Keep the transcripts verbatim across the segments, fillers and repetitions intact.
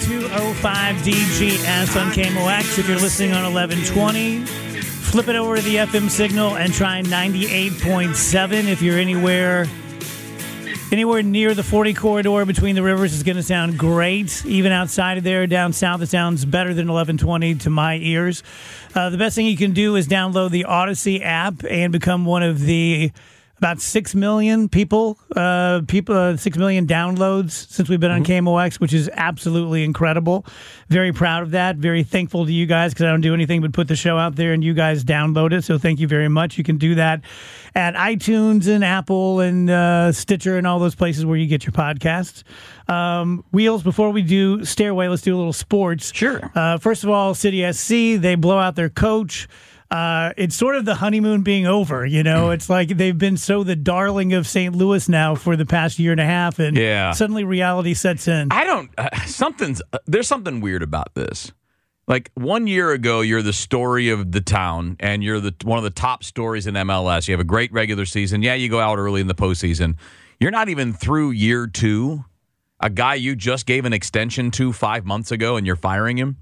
two oh five D G S on K M O X. If you're listening on eleven twenty, flip it over to the F M signal and try ninety-eight point seven. If you're anywhere anywhere near the forty corridor between the rivers, it's going to sound great. Even outside of there, down south, it sounds better than eleven twenty to my ears. Uh, the best thing you can do is download the Odyssey app and become one of the about six million people, uh, people, uh, six million downloads since we've been on mm-hmm. K M O X, which is absolutely incredible. Very proud of that. Very thankful to you guys because I don't do anything but put the show out there and you guys download it. So thank you very much. You can do that at iTunes and Apple and uh, Stitcher and all those places where you get your podcasts. Um, Wheels, before we do Stairway, let's do a little sports. Sure. Uh, first of all, City S C, they blow out their coach. Uh, it's sort of the honeymoon being over, you know. It's like they've been so the darling of Saint Louis now for the past year and a half, and yeah. suddenly reality sets in. I don't. Uh, something's uh, there's something weird about this. Like one year ago, you're the story of the town, and you're the one of the top stories in M L S. You have a great regular season. Yeah, you go out early in the postseason. You're not even through year two. A guy you just gave an extension to five months ago, and you're firing him.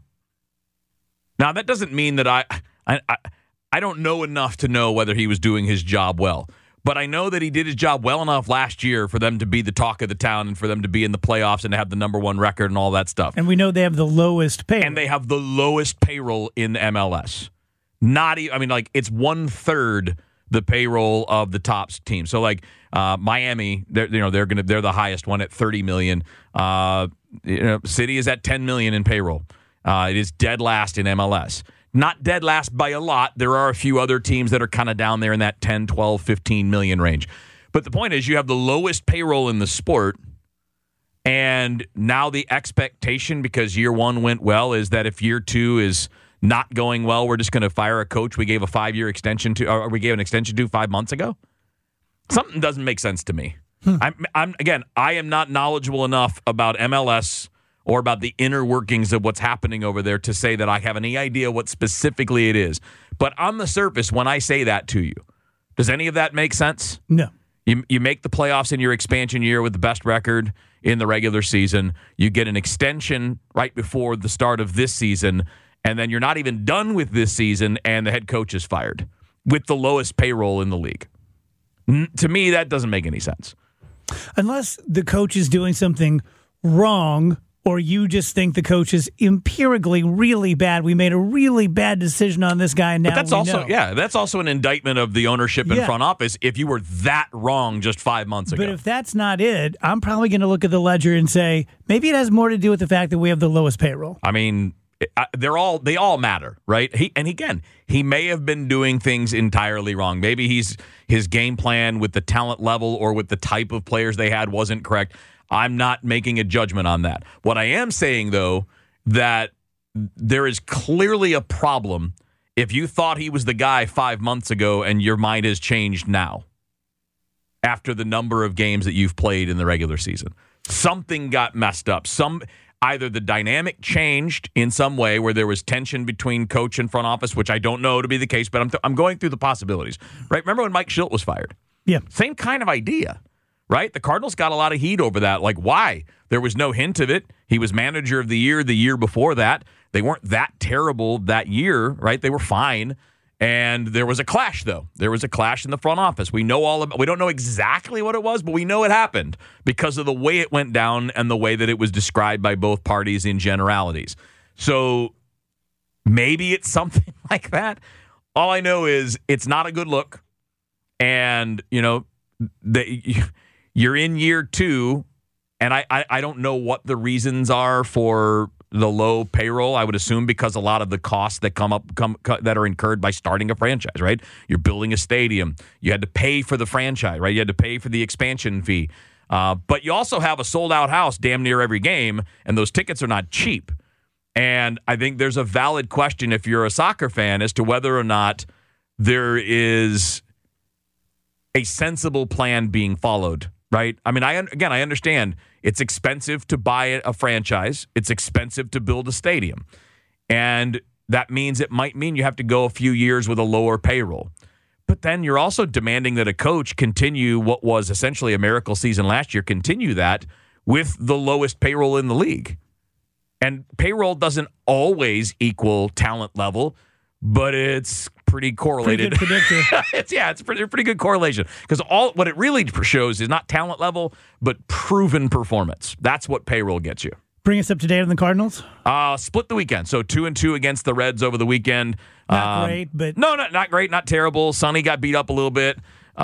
Now that doesn't mean that I. I, I I don't know enough to know whether he was doing his job well, but I know that he did his job well enough last year for them to be the talk of the town and for them to be in the playoffs and to have the number one record and all that stuff. And we know they have the lowest payroll. And they have the lowest payroll in the M L S. Not even, I mean, like it's one third the payroll of the top team. So like uh, Miami, they're you know they're gonna they're the highest one at thirty million. Uh, you know, City is at ten million in payroll. Uh, it is dead last in M L S. Not dead last by a lot. There are a few other teams that are kind of down there in that ten, twelve, fifteen million range. But the point is you have the lowest payroll in the sport, and now the expectation, because year one went well, is that if year two is not going well, we're just going to fire a coach we gave a five-year extension to, or we gave an extension to five months ago. Something doesn't make sense to me. Hmm. I'm, I'm again, I am not knowledgeable enough about M L S or about the inner workings of what's happening over there to say that I have any idea what specifically it is. But on the surface, when I say that to you, does any of that make sense? No. You you make the playoffs in your expansion year with the best record in the regular season. You get an extension right before the start of this season, and then you're not even done with this season, and the head coach is fired with the lowest payroll in the league. N- to me, that doesn't make any sense. Unless the coach is doing something wrong, or you just think the coach is empirically really bad. We made a really bad decision on this guy, and now but that's we also know. Yeah, that's also an indictment of the ownership and yeah. front office if you were that wrong just five months ago. But if that's not it, I'm probably going to look at the ledger and say, maybe it has more to do with the fact that we have the lowest payroll. I mean, they're all they all matter, right? He and again, he may have been doing things entirely wrong. Maybe he's his game plan with the talent level or with the type of players they had wasn't correct. I'm not making a judgment on that. What I am saying, though, that there is clearly a problem if you thought he was the guy five months ago and your mind has changed now after the number of games that you've played in the regular season. Something got messed up. Some either the dynamic changed in some way where there was tension between coach and front office, which I don't know to be the case, but I'm, th- I'm going through the possibilities. Right? Remember when Mike Schilt was fired? Yeah. Same kind of idea. Right? The Cardinals got a lot of heat over that. Like, why? There was no hint of it. He was manager of the year the year before that. They weren't that terrible that year, right? They were fine. And there was a clash, though. There was a clash in the front office. We know all about, we don't know exactly what it was, but we know it happened because of the way it went down and the way that it was described by both parties in generalities. So maybe it's something like that. All I know is it's not a good look. And, you know, the you're in year two, and I, I, I don't know what the reasons are for the low payroll. I would assume because a lot of the costs that come up come that are incurred by starting a franchise, right? You're building a stadium. You had to pay for the franchise, right? You had to pay for the expansion fee. Uh, but you also have a sold-out house damn near every game, and those tickets are not cheap. And I think there's a valid question if you're a soccer fan as to whether or not there is a sensible plan being followed. Right? I mean, I again, I understand it's expensive to buy a franchise. It's expensive to build a stadium. And that means it might mean you have to go a few years with a lower payroll. But then you're also demanding that a coach continue what was essentially a miracle season last year, continue that with the lowest payroll in the league. And payroll doesn't always equal talent level, but it's pretty correlated. Pretty good predictor. it's, yeah, it's a pretty, pretty good correlation. Because all what it really shows is not talent level, but proven performance. That's what payroll gets you. Bring us up to date on the Cardinals. Uh, split the weekend. So two and two against the Reds over the weekend. Not um, great, but... No, not, not great, not terrible. Sonny got beat up a little bit.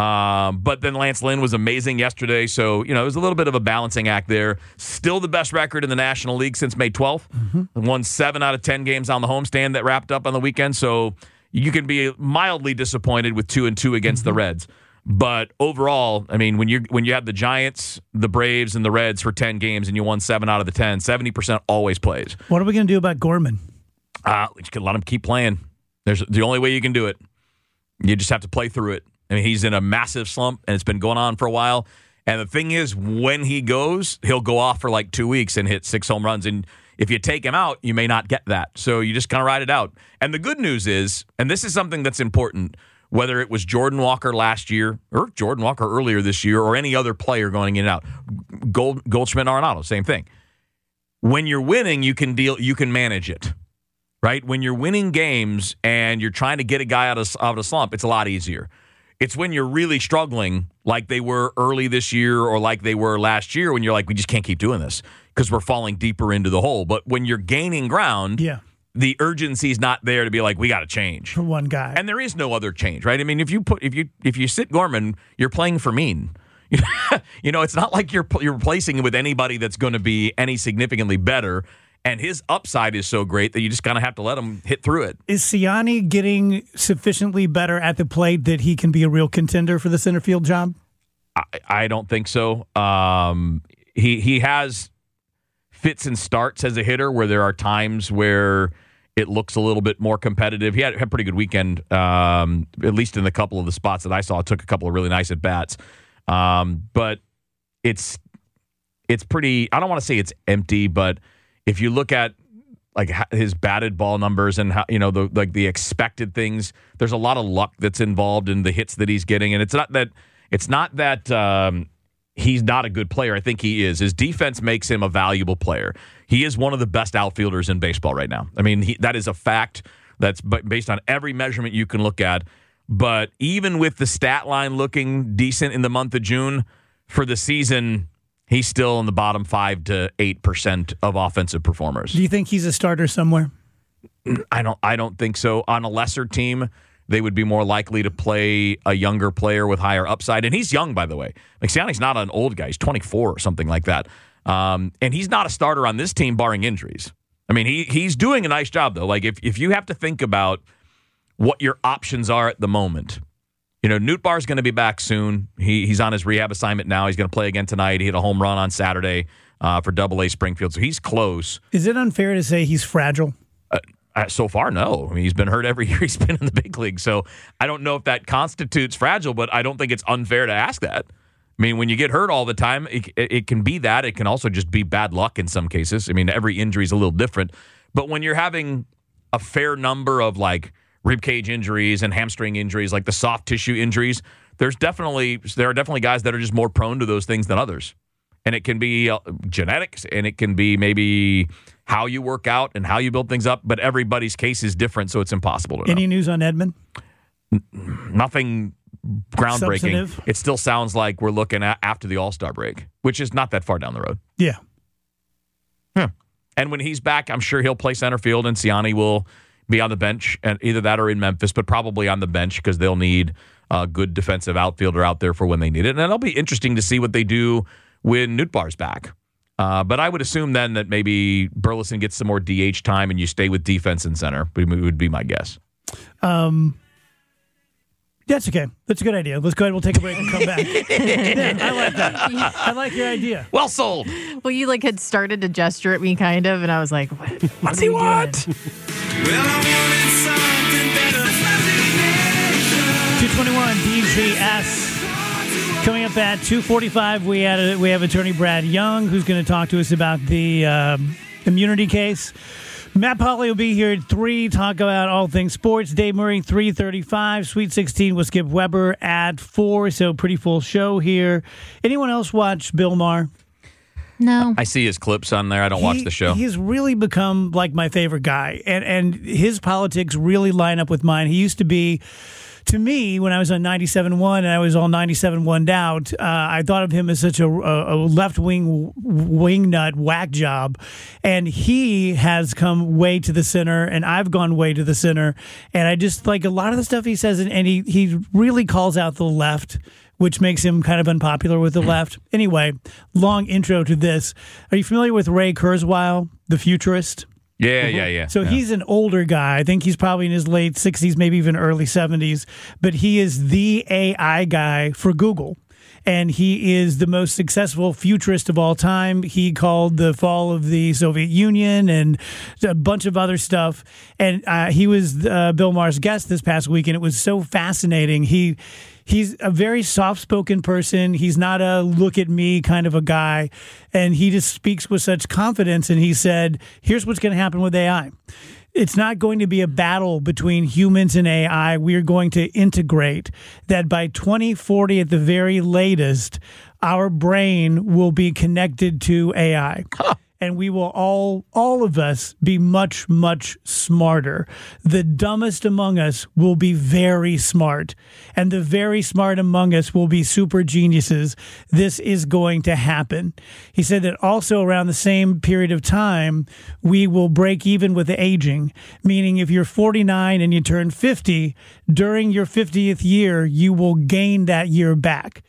Um, but then Lance Lynn was amazing yesterday. So, you know, it was a little bit of a balancing act there. Still the best record in the National League since May twelfth. Mm-hmm. Won seven out of ten games on the homestand that wrapped up on the weekend. So you can be mildly disappointed with two and two against mm-hmm. the Reds. But overall, I mean, when you when you have the Giants, the Braves, and the Reds for ten games and you won seven out of the ten, seventy percent always plays. What are we going to do about Gorman? Uh, you can let him keep playing. There's the only way you can do it. You just have to play through it. I mean, he's in a massive slump, and it's been going on for a while. And the thing is, when he goes, he'll go off for like two weeks and hit six home runs. And if you take him out, you may not get that. So you just kind of ride it out. And the good news is, and this is something that's important, whether it was Jordan Walker last year or Jordan Walker earlier this year or any other player going in and out, Gold, Goldschmidt, Arenado, same thing. When you're winning, you can deal, you can manage it, right? When you're winning games and you're trying to get a guy out of, out of a slump, it's a lot easier. It's when you're really struggling like they were early this year or like they were last year when you're like, we just can't keep doing this because we're falling deeper into the hole. But when you're gaining ground, yeah. the urgency is not there to be like, we got to change. For one guy. And there is no other change, right? I mean, if you put if you if you sit Gorman, you're playing for Mean. You know, it's not like you're you're replacing him with anybody that's going to be any significantly better. And his upside is so great that you just kind of have to let him hit through it. Is Siani getting sufficiently better at the plate that he can be a real contender for the center field job? I, I don't think so. Um, he he has fits and starts as a hitter where there are times where it looks a little bit more competitive. He had, had a pretty good weekend, um, at least in the couple of the spots that I saw. Took a couple of really nice at-bats. Um, but it's it's pretty, I don't want to say it's empty, but if you look at like his batted ball numbers and how, you know, the like the expected things, there's a lot of luck that's involved in the hits that he's getting. And it's not that it's not that um, he's not a good player. I think he is. His defense makes him a valuable player. He is one of the best outfielders in baseball right now. I mean, he, that is a fact that's based on every measurement you can look at. But even with the stat line looking decent in the month of June for the season, he's still in the bottom five to eight percent of offensive performers. Do you think he's a starter somewhere? I don't. I don't think so. On a lesser team, they would be more likely to play a younger player with higher upside. And he's young, by the way. Maxiani's not an old guy. He's twenty-four or something like that. Um, and he's not a starter on this team, barring injuries. I mean, he he's doing a nice job though. Like if if you have to think about what your options are at the moment. You know, Nootbaar's going to be back soon. He He's on his rehab assignment now. He's going to play again tonight. He hit a home run on Saturday uh, for Double A Springfield, so he's close. Is it unfair to say he's fragile? Uh, uh, so far, no. I mean, he's been hurt every year he's been in the big league, so I don't know if that constitutes fragile, but I don't think it's unfair to ask that. I mean, when you get hurt all the time, it, it, it can be that. It can also just be bad luck in some cases. I mean, every injury is a little different. But when you're having a fair number of, like, rib cage injuries and hamstring injuries, like the soft tissue injuries, there's definitely there are definitely guys that are just more prone to those things than others. And it can be uh, genetics, and it can be maybe how you work out and how you build things up, but everybody's case is different, so it's impossible to know. Any news on Edman? N- nothing groundbreaking. Substantive? It still sounds like we're looking at after the All-Star break, which is not that far down the road. Yeah. Yeah. And when he's back, I'm sure he'll play center field, and Siani will be on the bench, and either that or in Memphis, but probably on the bench because they'll need a good defensive outfielder out there for when they need it. And it'll be interesting to see what they do when Nootbaar's back. Uh, but I would assume then that maybe Burleson gets some more D H time and you stay with defense and center, would be my guess. Um, that's okay. That's a good idea. Let's go ahead. We'll take a break and come back. Yeah, I like that. I like your idea. Well sold. Well, you like had started to gesture at me kind of, and I was like, what, what does he want? Well, I wanted something better. two twenty-one D G S. Coming up at two forty-five, we had a, we have attorney Brad Young, who's going to talk to us about the um, immunity case. Matt Polly will be here at three, talk about all things sports. Dave Murray, three thirty-five. Sweet sixteen with Skip Weber at four, so pretty full show here. Anyone else watch Bill Maher? No. I see his clips on there. I don't watch He- the show. He's really become like my favorite guy, and and his politics really line up with mine. He used to be, to me, when I was on ninety-seven point one and I was all ninety-seven point one out, uh, I thought of him as such a, a, a left wing wing nut whack job, and he has come way to the center, and I've gone way to the center, and I just like a lot of the stuff he says, and, and he he really calls out the left, which makes him kind of unpopular with the left. Anyway, long intro to this. Are you familiar with Ray Kurzweil, the futurist? yeah, yeah, yeah. So yeah. he's an older guy. I think he's probably in his late sixties, maybe even early seventies. But he is the A I guy for Google. And he is the most successful futurist of all time. He called the fall of the Soviet Union and a bunch of other stuff. And uh, he was uh, Bill Maher's guest this past week, and it was so fascinating. He He's a very soft-spoken person. He's not a look-at-me kind of a guy. And he just speaks with such confidence. And he said, here's what's going to happen with A I. It's not going to be a battle between humans and A I. We are going to integrate that by twenty forty at the very latest, our brain will be connected to A I. Huh. And we will all, all of us, be much, much smarter. The dumbest among us will be very smart. And the very smart among us will be super geniuses. This is going to happen. He said that also around the same period of time, we will break even with aging. Meaning if you're forty-nine and you turn fifty, during your fiftieth year, you will gain that year back.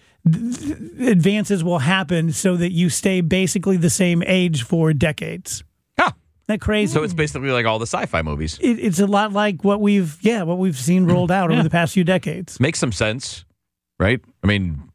Advances will happen so that you stay basically the same age for decades. Huh. Isn't that crazy? So it's basically like all the sci-fi movies. It, it's a lot like what we've, yeah, what we've seen rolled out Yeah. over the past few decades. Makes some sense, right? I mean,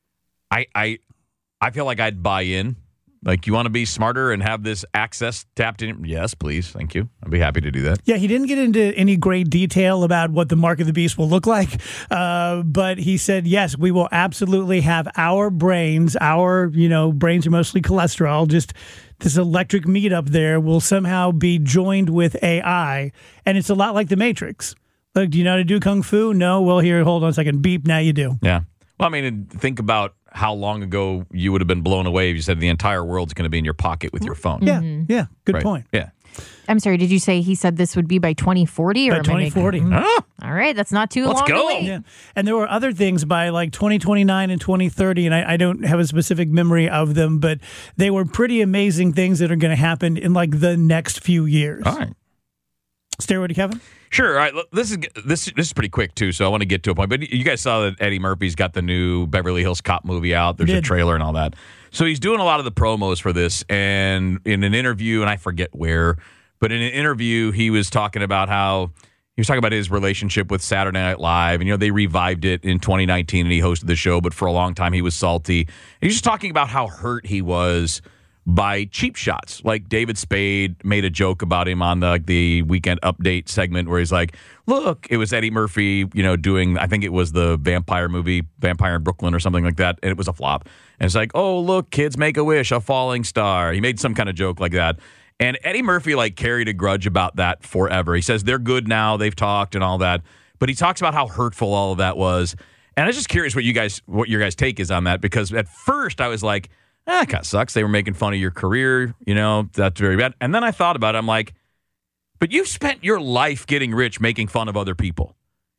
I I I feel like I'd buy in. Like, you want to be smarter and have this access tapped in? Yes, please. Thank you. I'd be happy to do that. Yeah, he didn't get into any great detail about what the mark of the beast will look like, uh, but he said, yes, we will absolutely have our brains, our, you know, brains are mostly cholesterol, just this electric meat up there will somehow be joined with A I, and it's a lot like The Matrix. Like, do you know how to do Kung Fu? No? Well, here, hold on a second. Beep, now you do. Yeah. Well, I mean, think about how long ago you would have been blown away if you said the entire world's going to be in your pocket with your phone. Yeah, yeah, good Right. point. Yeah. I'm sorry, did you say he said this would be by twenty forty? Or By am I twenty making- forty. Huh? All right, that's not too Let's long go. to wait. Yeah, and there were other things by like twenty twenty-nine and twenty thirty, and I, I don't have a specific memory of them, but they were pretty amazing things that are going to happen in like the next few years. All right. Stairway to Kevin? Sure. All right. look, This is this this is pretty quick too, so I want to get to a point. But you guys saw that Eddie Murphy's got the new Beverly Hills Cop movie out. There's a Did. trailer and all that. So he's doing a lot of the promos for this, and in an interview, and I forget where, but in an interview, he was talking about how he was talking about his relationship with Saturday Night Live, and you know they revived it in twenty nineteen, and he hosted the show, but for a long time he was salty. And he's just talking about how hurt he was by cheap shots. Like David Spade made a joke about him on the the Weekend Update segment where he's like, look, it was Eddie Murphy, you know, doing, I think it was the vampire movie, Vampire in Brooklyn or something like that, and it was a flop. And it's like, oh, look, kids, make a wish, a falling star. He made some kind of joke like that. And Eddie Murphy, like, carried a grudge about that forever. He says they're good now, they've talked and all that. But he talks about how hurtful all of that was. And I was just curious what you guys, what your guys' take is on that, because at first I was like, ah, it kind of sucks. They were making fun of your career. You know, that's very bad. And then I thought about it. I'm like, but you've spent your life getting rich making fun of other people.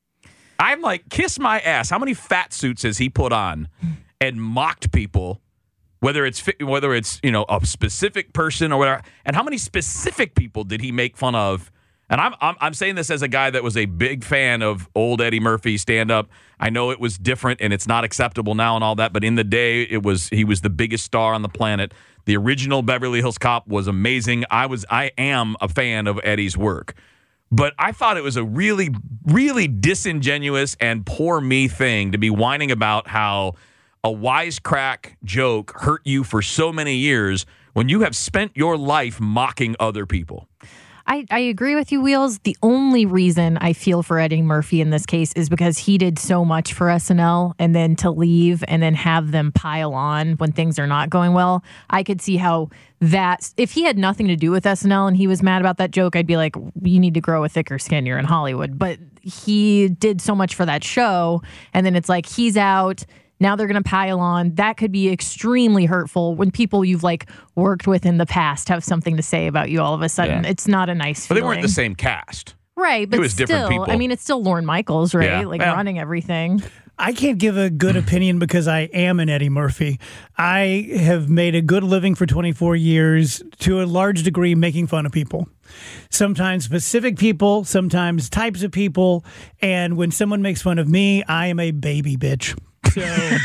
I'm like, kiss my ass. How many fat suits has he put on and mocked people, whether it's whether it's, you know, a specific person or whatever. And how many specific people did he make fun of? And I'm, I'm I'm saying this as a guy that was a big fan of old Eddie Murphy stand-up. I know it was different and it's not acceptable now and all that, but in the day, it was he was the biggest star on the planet. The original Beverly Hills Cop was amazing. I was I am a fan of Eddie's work. But I thought it was a really, really disingenuous and poor me thing to be whining about how a wisecrack joke hurt you for so many years when you have spent your life mocking other people. I, I agree with you, Wheels. The only reason I feel for Eddie Murphy in this case is because he did so much for S N L, and then to leave and then have them pile on when things are not going well. I could see how that, if he had nothing to do with S N L and he was mad about that joke, I'd be like, you need to grow a thicker skin. You're in Hollywood. But he did so much for that show, and then it's like he's out. Now they're going to pile on. That could be extremely hurtful when people you've like worked with in the past have something to say about you all of a sudden. Yeah. It's not a nice But feeling. they weren't the same cast. Right, but It was still, different people. I mean, it's still Lorne Michaels, right? Yeah. Like Well. running everything. I can't give a good opinion because I am an Eddie Murphy. I have made a good living for twenty-four years, to a large degree, making fun of people. Sometimes specific people, sometimes types of people. And when someone makes fun of me, I am a baby bitch. So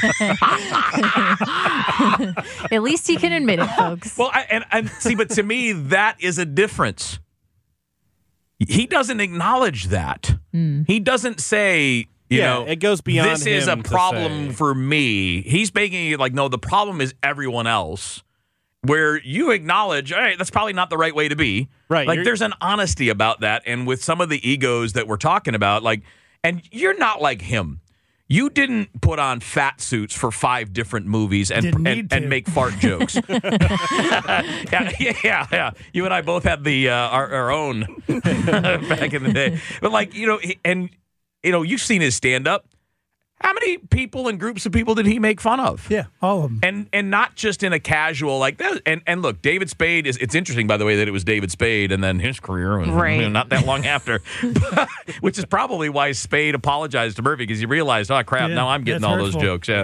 At least he can admit it, folks. Well, I, and, and see, but to me, that is a difference. He doesn't acknowledge that. Mm. He doesn't say, you Yeah, know, it goes beyond this is a him to problem say. for me. He's making it like, no, the problem is everyone else. Where you acknowledge, all right, that's probably not the right way to be. Right, Like, you're- there's an honesty about that. And with some of the egos that we're talking about, like, and you're not like him. You didn't put on fat suits for five different movies and Didn't and, need to. and make fart jokes. yeah, yeah, yeah. You and I both had the uh, our, our own back in the day. But like, you know, he- and you know, you've seen his stand up. How many people and groups of people did he make fun of? yeah, all of them. And and not just in a casual like that. And and look, David Spade is. It's interesting, by the way, that it was David Spade, and then his career was Right. you know, not that long after, which is probably why Spade apologized to Murphy, because he realized, oh crap, Yeah, now I'm getting that's all hurtful. those jokes. Yeah.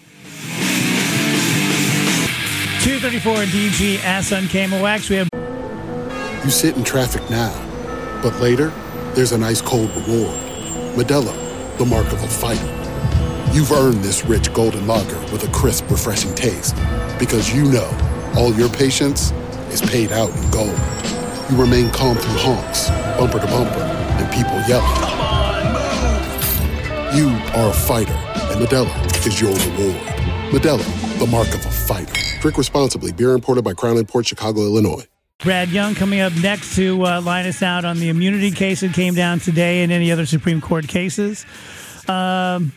two thirty-four D G Ask on K M O X. We have You sit in traffic now, but later, there's an ice cold reward. Modelo, the mark of a fighter. You've earned this rich golden lager with a crisp, refreshing taste. Because you know, all your patience is paid out in gold. You remain calm through honks, bumper to bumper, and people yelling. Come on, move! You are a fighter, and Modelo is your reward. Modelo, the mark of a fighter. Drink responsibly. Beer imported by Crown Imports, Chicago, Illinois. Brad Young coming up next to uh, line us out on the immunity case that came down today and any other Supreme Court cases. Um,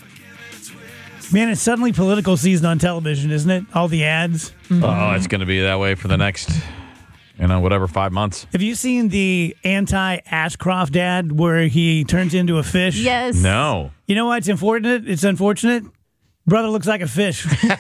man, it's suddenly political season on television, isn't it? All the ads. Oh, it's going to be that way for the next, you know, whatever, five months. Have you seen the anti-Ashcroft ad where he turns into a fish? Yes. No. You know why it's unfortunate? It's unfortunate. Brother looks like a fish. Yeah,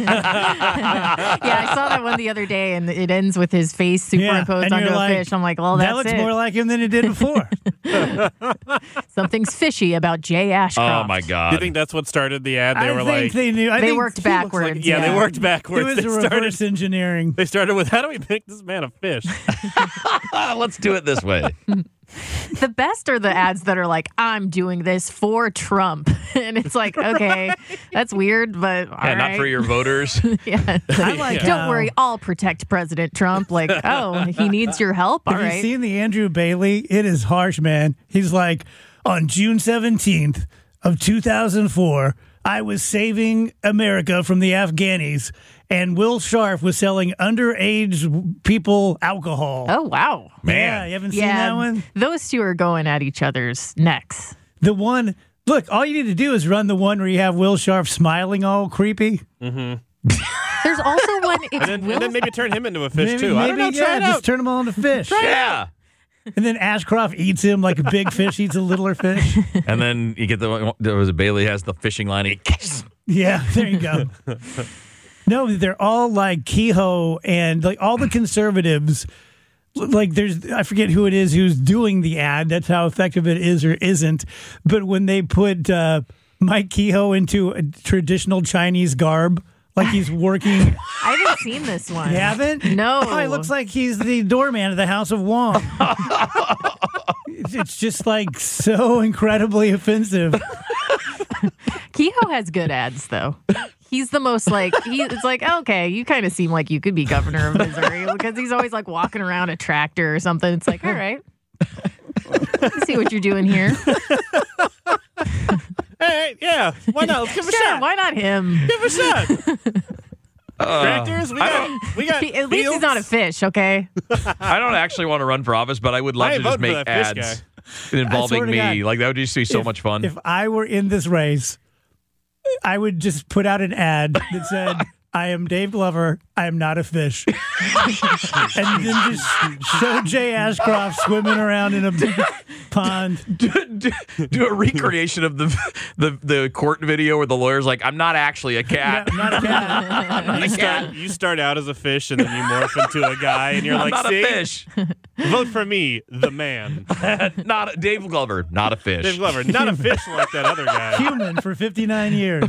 I saw that one the other day, and it ends with his face superimposed and onto you're a like, fish. I'm like, well, that that's looks it. more like him than it did before. Something's fishy about Jay Ashcroft. Oh my God. Do you think that's what started the ad? They I were think like, they knew. I They think worked he looks backwards. Like, yeah, Yeah. they worked It backwards. was they a started. reverse engineering. They started with, how do we make this man a fish? Let's do it this way. The best are the ads that are like, I'm doing this for Trump. And it's like, okay, that's weird, but all Yeah, not right. for your voters. Yeah. I like Don't how- worry, I'll protect President Trump. Like, oh, he needs your help? All Have you right. seen the Andrew Bailey? It is harsh, man. He's like, on June seventeenth of two thousand four, I was saving America from the Afghanis, and Will Sharf was selling underage people alcohol. Oh, wow. Man. Yeah, you haven't seen Yeah, that one? those two are going at each other's necks. The one, look, all you need to do is run the one where you have Will Sharf smiling all creepy. There's also one. It's And then, Will and then maybe turn him into a fish, Maybe, too. I don't maybe, know. Try yeah, it just out. turn them all into fish. Yeah. And then Ashcroft eats him like a big fish eats a littler fish. And then you get the, there was a Bailey has the fishing line. He Yeah, there you go. No, they're all like Kehoe and like all the conservatives. Like there's, I forget who it is who's doing the ad. That's how effective it is or isn't. But when they put uh, Mike Kehoe into a traditional Chinese garb, like he's working. I haven't seen this one. You haven't? No. Oh, he looks like he's the doorman of the House of Wong. It's it's just like so incredibly offensive. Kehoe has good ads, though. He's the most like, he, it's like, okay, you kind of seem like you could be governor of Missouri because he's always like walking around a tractor or something. It's like, all right, I see what you're doing here. Hey, yeah. Why not? Let's give him a Sure, shot. why not him? Give him a shot. Tractors, we got, we got He- at least he's fields. not a fish, okay? I don't actually want to run for office, but I would love I to ain't just voting for make that fish ads I involving swear to me. God. Like that would just be so If- much fun. If I were in this race, I would just put out an ad that said, I am Dave Glover. I am not a fish. And then just show Jay Ashcroft swimming around in a pond. Do, do, do a recreation of the, the the court video where the lawyer's like, I'm not actually a cat. I'm not a cat. You start, you start out as a fish and then you morph into a guy and you're I'm like, not see? a fish. Vote for me, the man. Not a, Dave Glover, not a fish. Dave Glover, not a fish like that other guy. Human for fifty-nine years.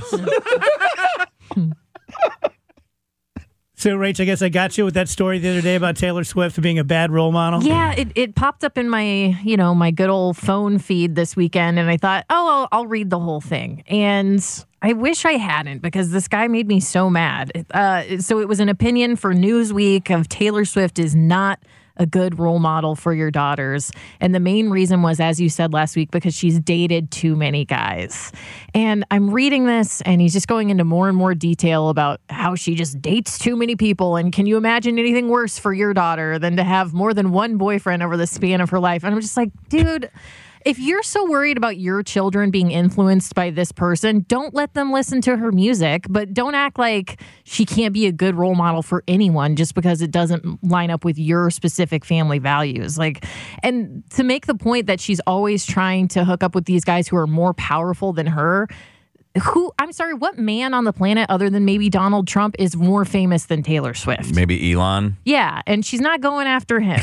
So, Rach, I guess I got you with that story the other day about Taylor Swift being a bad role model. Yeah, it, it popped up in my, you know, my good old phone feed this weekend, and I thought, oh, I'll, I'll read the whole thing. And I wish I hadn't, because this guy made me so mad. Uh, so it was an opinion for Newsweek of Taylor Swift is not a good role model for your daughters. And the main reason was, as you said last week, because she's dated too many guys. And I'm reading this, and he's just going into more and more detail about how she just dates too many people. And can you imagine anything worse for your daughter than to have more than one boyfriend over the span of her life? And I'm just like, dude, if you're so worried about your children being influenced by this person, don't let them listen to her music, but don't act like she can't be a good role model for anyone just because it doesn't line up with your specific family values. Like, and to make the point that she's always trying to hook up with these guys who are more powerful than her. Who, I'm sorry, what man on the planet other than maybe Donald Trump is more famous than Taylor Swift? Maybe Elon. Yeah, and she's not going after him.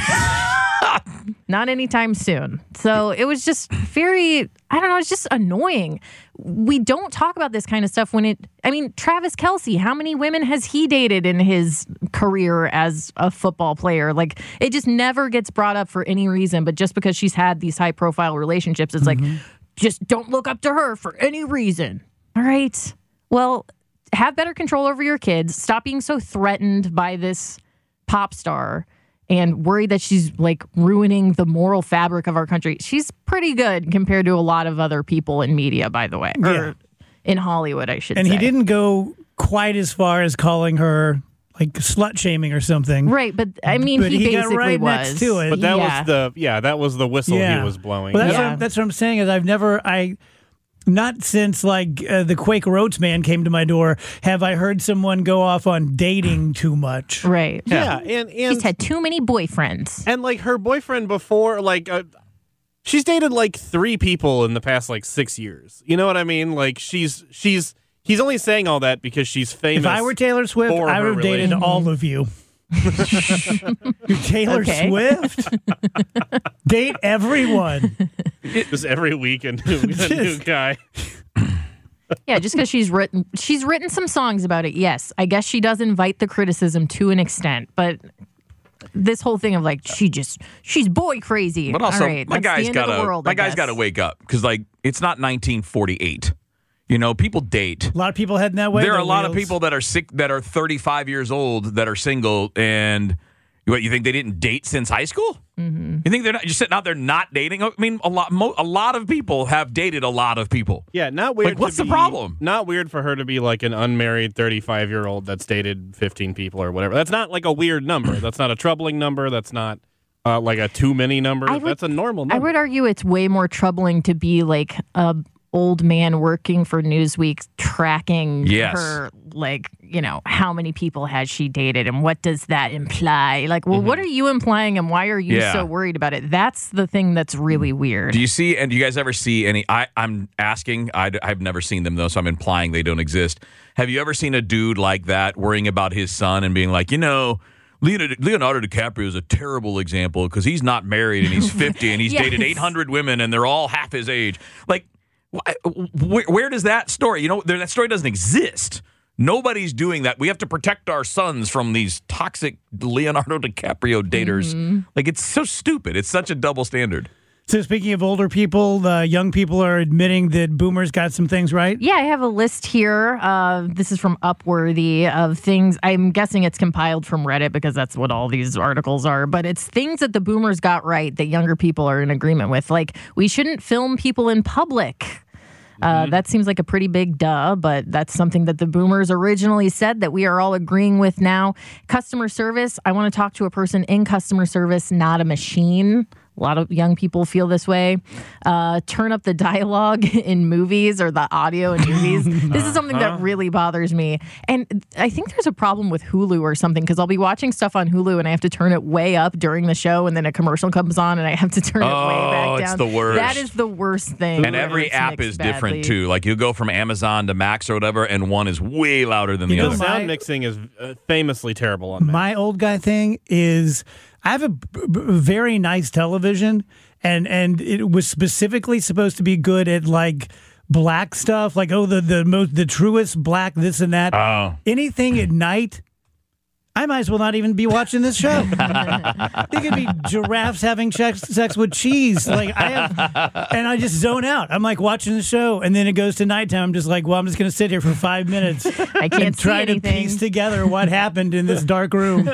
Not anytime soon. So it was just very, I don't know, it's just annoying. We don't talk about this kind of stuff when it, I mean, Travis Kelce, how many women has he dated in his career as a football player? Like, it just never gets brought up for any reason, but just because she's had these high profile relationships, it's mm-hmm. like, just don't look up to her for any reason. All right. Well, have better control over your kids. Stop being so threatened by this pop star and worried that she's like ruining the moral fabric of our country. She's pretty good compared to a lot of other people in media, by the way, or yeah. in Hollywood, I should and say. And he didn't go quite as far as calling her like slut shaming or something. Right, but I mean, but he, he basically got right was. next to it. But that yeah. was the yeah, that was the whistle yeah. he was blowing. Well, that's, yeah. what I'm, that's what I'm saying is I've never I. Not since like uh, the Quaker Oats man came to my door have I heard someone go off on dating too much. Right. Yeah, and, and she's had too many boyfriends. And like her boyfriend before, like uh, she's dated like three people in the past like six years. You know what I mean? Like she's she's he's only saying all that because she's famous. If I were Taylor Swift, I would have dated all of you. Taylor Okay. Swift? Date everyone. Just every week a new, a new guy. Yeah, just because she's written she's written some songs about it. Yes, I guess she does invite the criticism to an extent, but this whole thing of like she just she's boy crazy. But also, All right, my that's the guy's end got of the to world, my I guy's guess. got to wake up because like it's not nineteen forty-eight. You know, people date. A lot of people heading that way. There are a though, lot of Wheels. people that are sick that are thirty-five years old that are single, and what you think they didn't date since high school? Mm-hmm. You think they're not just sitting out there not dating? I mean, a lot, mo- a lot of people have dated a lot of people. Yeah, not weird. Like, what's to the be- problem? Not weird for her to be like an unmarried thirty-five-year-old that's dated fifteen people or whatever. That's not like a weird number. That's not a troubling number. That's not uh, like a too many number. I would- That's a normal number. I would argue it's way more troubling to be like a old man working for Newsweek tracking Yes. her, like, you know, how many people has she dated and what does that imply? Like, well, Mm-hmm. what are you implying and why are you Yeah. so worried about it? That's the thing that's really weird. Do you see, and do you guys ever see any, I, I'm asking, I, I've never seen them though, so I'm implying they don't exist. Have you ever seen a dude like that worrying about his son and being like, you know, Leonardo, Leonardo DiCaprio is a terrible example because he's not married and he's fifty and he's Yes. dated eight hundred women and they're all half his age. Like, wh- where, where does that story, you know, there, that story doesn't exist. Nobody's doing that. We have to protect our sons from these toxic Leonardo DiCaprio daters. Mm-hmm. Like, it's so stupid. It's such a double standard. So speaking of older people, uh, young people are admitting that boomers got some things right. Yeah, I have a list here. Uh, this is from Upworthy of things. I'm guessing it's compiled from Reddit because that's what all these articles are. But it's things that the boomers got right that younger people are in agreement with. Like, we shouldn't film people in public. Uh, Mm-hmm. that seems like a pretty big duh, but that's something that the boomers originally said that we are all agreeing with now. Customer service. I want to talk to a person in customer service, not a machine. A lot of young people feel this way. Uh, turn up the dialogue in movies or the audio in movies. This is something that really bothers me. And I think there's a problem with Hulu or something, because I'll be watching stuff on Hulu and I have to turn it way up during the show, and then a commercial comes on and I have to turn it Oh, way back down. it's the worst. That is the worst thing. And every It's app mixed is different badly. too. Like you go from Amazon to Max or whatever, and one is way louder than You the know, other. my- Sound mixing is uh, famously terrible on Mac. My old guy thing is I have a b- b- very nice television, and and it was specifically supposed to be good at like black stuff, like oh the the most the truest black this and that. Oh. Anything at night, I might as well not even be watching this show. It could be giraffes having sex, sex with cheese. Like I have, and I just zone out. I'm like watching the show, and then it goes to nighttime. I'm just like, well, I'm just going to sit here for five minutes I can't and try see to anything. piece together what happened in this dark room.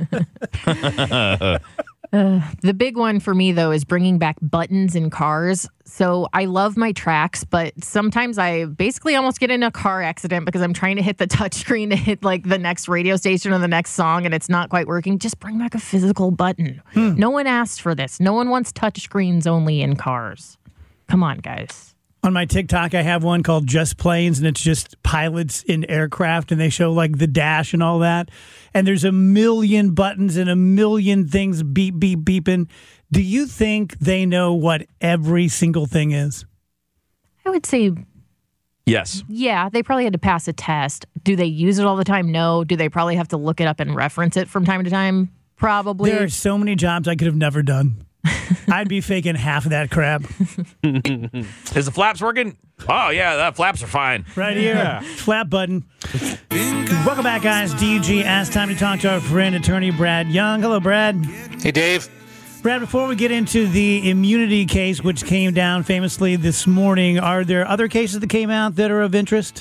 The big one for me, though, is bringing back buttons in cars. So I love my tracks, but sometimes I basically almost get in a car accident because I'm trying to hit the touchscreen to hit like the next radio station or the next song, and it's not quite working. Just bring back a physical button. No one asked for this. No one wants touchscreens only in cars. Come on, guys. On my TikTok, I have one called Just Planes, and it's just pilots in aircraft, and they show like the dash and all that. And there's a million buttons and a million things beep, beep, beeping. Do you think they know what every single thing is? I would say, Yes. yeah, they probably had to pass a test. Do they use it all the time? No. Do they probably have to look it up and reference it from time to time? Probably. There are so many jobs I could have never done. I'd be faking half of that crap. Is the flaps working? Oh, yeah, the flaps are fine. Right here. Flap button. Welcome back, guys. D G asked time to talk to our friend, attorney Brad Young. Hello, Brad. Hey, Dave. Brad, before we get into the immunity case, which came down famously this morning, are there other cases that came out that are of interest?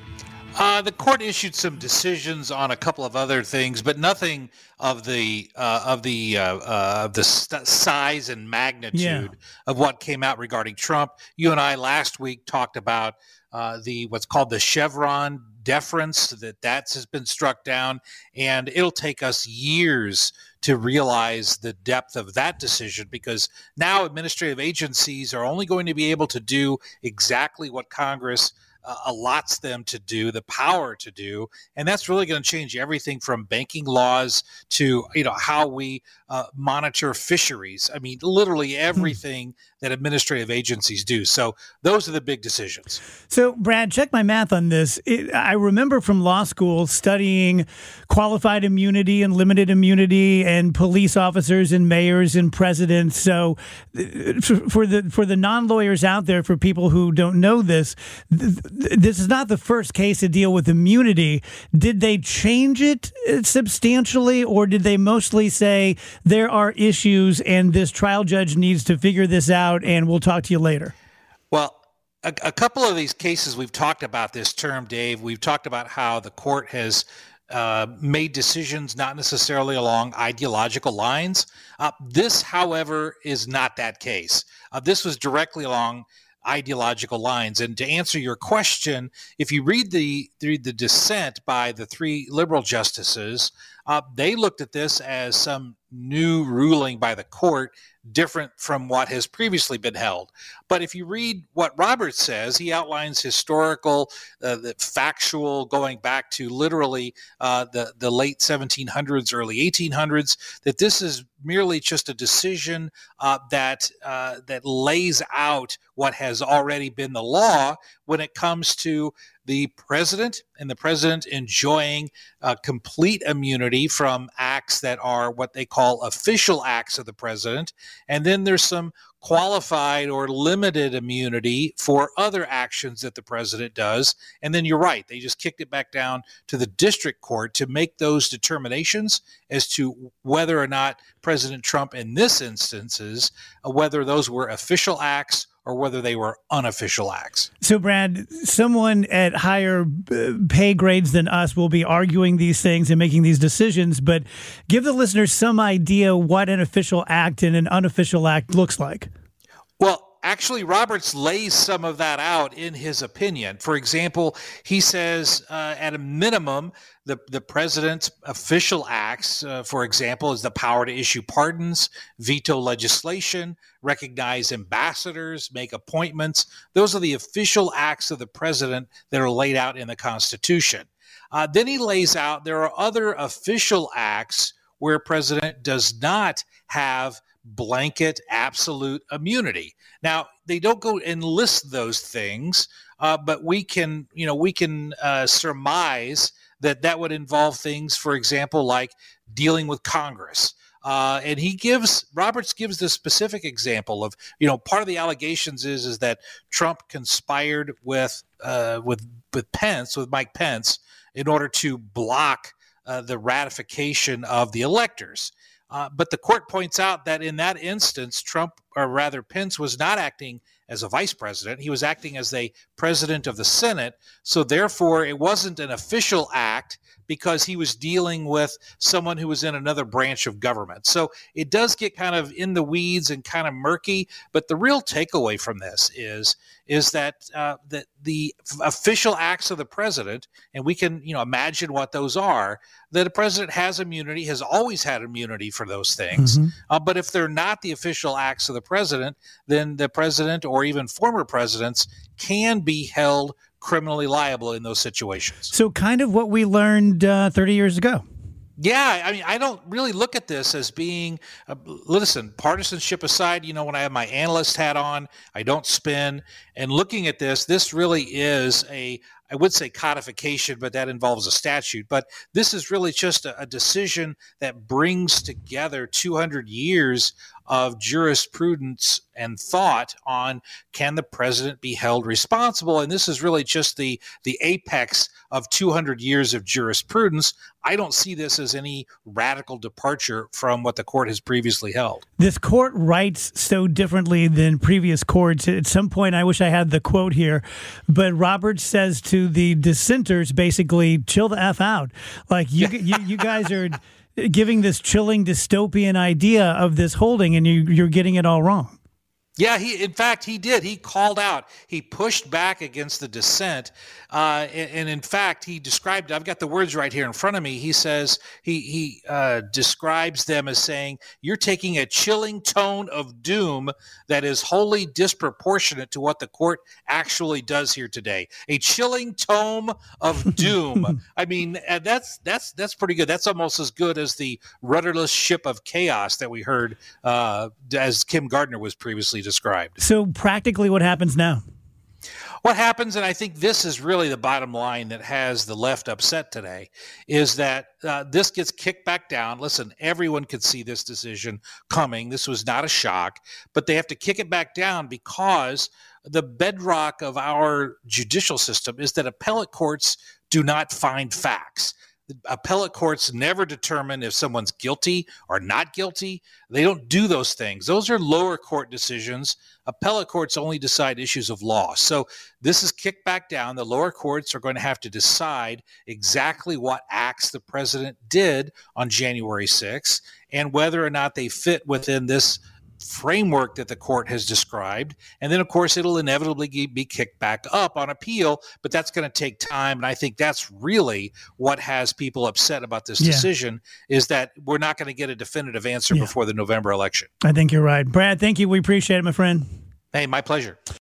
Uh, the court issued some decisions on a couple of other things, but nothing of the uh, of the uh, uh, of the st- size and magnitude Yeah. of what came out regarding Trump. You and I last week talked about uh, the what's called the Chevron deference, that that has been struck down, and it'll take us years to realize the depth of that decision, because now administrative agencies are only going to be able to do exactly what Congress Uh, allots them to do, the power to do, and that's really going to change everything from banking laws to, you know, how we uh, monitor fisheries. I mean, literally everything that administrative agencies do. So those are the big decisions. So, Brad, check my math on this. It, I remember from law school studying qualified immunity and limited immunity and police officers and mayors and presidents. So, uh, for for the for the non-lawyers out there, for people who don't know this, th- th- this is not the first case to deal with immunity. Did they change it uh, substantially, or did they mostly say there are issues and this trial judge needs to figure this out and we'll talk to you later? Well, a, a couple of these cases we've talked about this term, Dave. We've talked about how the court has uh, made decisions not necessarily along ideological lines. Uh, this, however, is not that case. Uh, this was directly along ideological lines. And to answer your question, if you read the read the dissent by the three liberal justices, uh, they looked at this as some new ruling by the court, different from what has previously been held. But if you read what Roberts says, he outlines historical, uh, the factual, going back to literally uh, the, the late seventeen hundreds, early eighteen hundreds, that this is merely just a decision uh, that uh, that lays out what has already been the law when it comes to the president and the president enjoying uh, complete immunity from acts that are what they call official acts of the president. And then there's some qualified or limited immunity for other actions that the president does. And then you're right, they just kicked it back down to the district court to make those determinations as to whether or not President Trump in this instances, uh, whether those were official acts or whether they were unofficial acts. So, Brad, someone at higher uh, pay grades than us will be arguing these things and making these decisions, but give the listeners some idea what an official act and an unofficial act looks like. Well, actually, Roberts lays some of that out in his opinion. For example, he says uh, at a minimum, the, the president's official acts, uh, for example, is the power to issue pardons, veto legislation, recognize ambassadors, make appointments. Those are the official acts of the president that are laid out in the Constitution. Uh, then he lays out there are other official acts where a president does not have blanket absolute immunity. Now, they don't go and list those things, uh, but we can, you know, we can uh, surmise that that would involve things, for example, like dealing with Congress. Uh, and he gives, Roberts gives the specific example of, you know, part of the allegations is, is that Trump conspired with, uh, with, with Pence, with Mike Pence, in order to block uh, the ratification of the electors. Uh, but the court points out that in that instance, Trump, or rather Pence, was not acting as a vice president. He was acting as a president of the Senate. So therefore, it wasn't an official act because he was dealing with someone who was in another branch of government. So it does get kind of in the weeds and kind of murky. But the real takeaway from this is, is that uh, that the official acts of the president, and we can, you know, imagine what those are, that a president has immunity, has always had immunity for those things. Mm-hmm. Uh, but if they're not the official acts of the president, then the president or even former presidents can be held criminally liable in those situations. So kind of what we learned uh, thirty years ago. Yeah, I mean, I don't really look at this as being, uh, listen, partisanship aside, you know, when I have my analyst hat on, I don't spin. And looking at this, this really is a, I would say codification, but that involves a statute. But this is really just a, a decision that brings together two hundred years of jurisprudence and thought on, can the president be held responsible? And this is really just the, the apex of two hundred years of jurisprudence. I don't see this as any radical departure from what the court has previously held. This court writes so differently than previous courts. At some point, I wish I had the quote here, but Roberts says to the dissenters, basically, chill the F out. Like, you, you, you guys are giving this chilling dystopian idea of this holding, and you, you're getting it all wrong. Yeah, he. In fact, he did. He called out. He pushed back against the dissent, uh, and, and in fact, he described. I've got the words right here in front of me. He says he he uh, describes them as saying, "You're taking a chilling tone of doom that is wholly disproportionate to what the court actually does here today. A chilling tome of doom." I mean, that's that's that's pretty good. That's almost as good as the rudderless ship of chaos that we heard uh, as Kim Gardner was previously described. So practically what happens now? What happens, and I think this is really the bottom line that has the left upset today, is that uh, this gets kicked back down. Listen, everyone could see this decision coming. This was not a shock, but they have to kick it back down because the bedrock of our judicial system is that appellate courts do not find facts. Appellate courts never determine if someone's guilty or not guilty. They don't do those things. Those are lower court decisions. Appellate courts only decide issues of law. So this is kicked back down. The lower courts are going to have to decide exactly what acts the president did on January sixth and whether or not they fit within this framework that the court has described. And then, of course, it'll inevitably be kicked back up on appeal, but that's going to take time. And I think that's really what has people upset about this yeah. decision, is that we're not going to get a definitive answer yeah. before the November election. I think you're right. Brad, thank you. We appreciate it, my friend. Hey, my pleasure.